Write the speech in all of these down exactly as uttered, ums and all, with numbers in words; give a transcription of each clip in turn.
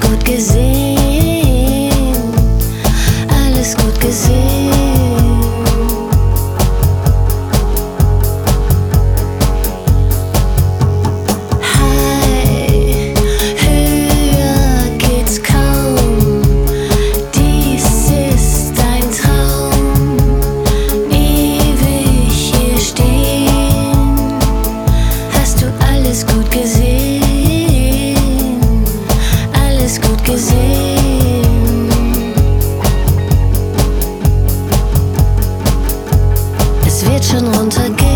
gut gesehen, alles gut gesehen. High, höher geht's kaum, dies ist ein Traum, ewig hier stehen. Hast du alles gut gesehen, alles gut gesehen. Es wird schon runtergehen.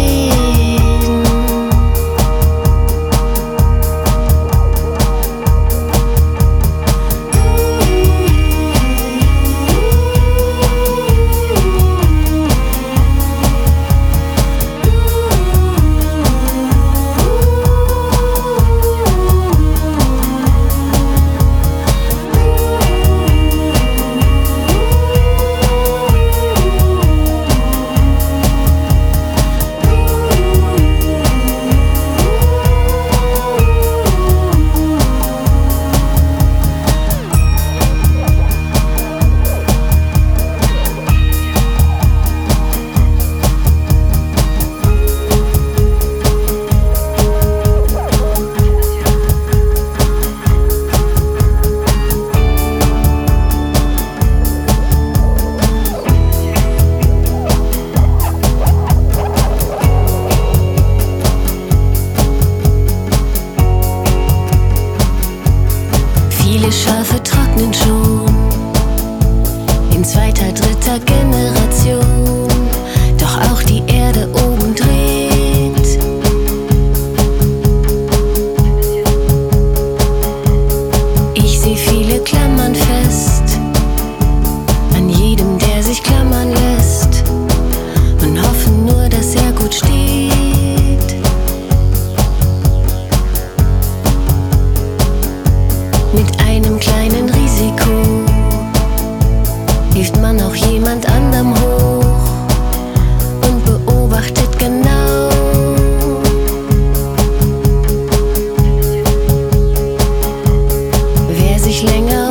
Viele Schafe trocknen schon in zweiter, dritter Generation, doch auch die Erde oben dreht. Ich seh viele Klammern fest, an jedem, der sich klammern lässt, und hoffen nur, dass er gut steht. Mit einem kleinen Risiko hilft man auch jemand anderem hoch und beobachtet genau. Wer sich länger